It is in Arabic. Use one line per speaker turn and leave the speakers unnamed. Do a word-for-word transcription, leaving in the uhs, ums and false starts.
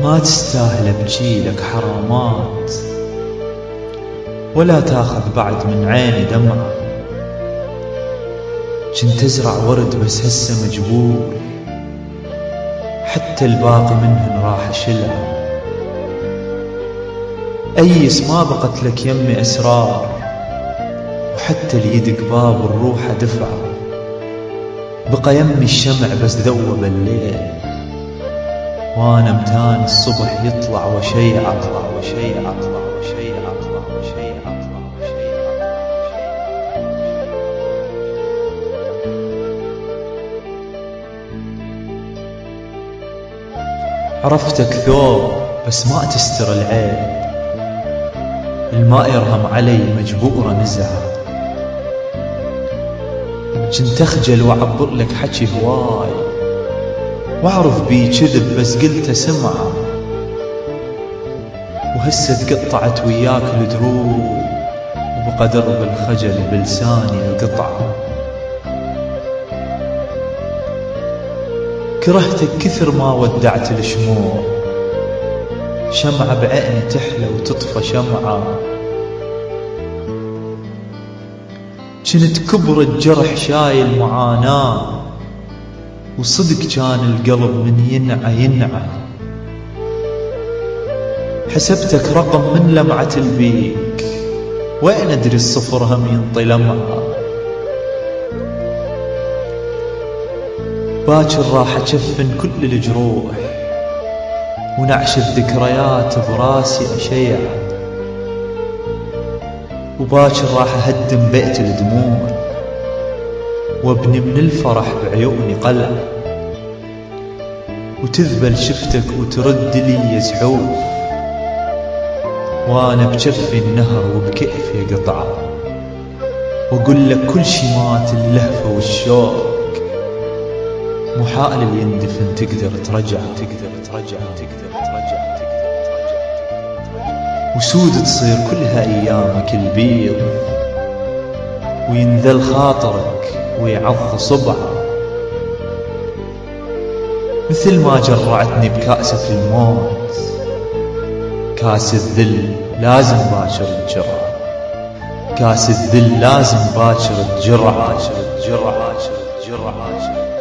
ما تستاهل ابجيلك حرامات، ولا تاخذ بعد من عيني دمعة. جنت ازرع ورد بس هسه مجبول، حتى الباقي منهن راح اشيلها. أيس ما بقت لك يمي أسرار، وحتى اليد قباب الروح دفعة. بقى يمي الشمع بس ذوب الليل، وانا متاني الصبح يطلع وشيع اطلع وشيع اطلع وشيع اطلع وشيع اطلع وشيع اطلع. عرفتك ثوب بس ما تستر العيب، الماء يرهم علي مجبورة نزعة. جنت أخجل وأعبر لك حكي هواي، وأعرف بي كذب بس قلت سمعة. وهسه تقطعت وياك الدروب، وبقى درب الخجل بلساني القطعة. كرهتك كثر ما ودعت الشموع، شمعة بعيني تحلى وتطفى شمعة. جنت كبر الجرح شايل معاناة، وصدق كان القلب من ينعى ينعى. حسبتك رقم من لمعة البيك، وين أدري الصفر هم ينطي لمعة. باكر راح أجفن كل الجروح، ونعش الذكريات براسي أشيع. وباكر راح أهدم بيت الدموع، وابني من الفرح بعيوني قلع. وتذبل شفتك وترد لي زحوف، وانا بجفي النهر وبكيفي قطعة. واقول لك كل شي مات اللهفة والشوق، محال اللي يندفن تقدر ترجع تقدر ترجع تقدر ترجع تقدر ترجع. وسود تصير كلها ايامك البيض، وينذل خاطرك ويعض صبعه. مثل ما جرعتني بكأسة الموت، كاس الذل لازم باكر الجرعة. كاس الذل لازم باكر الجرعة.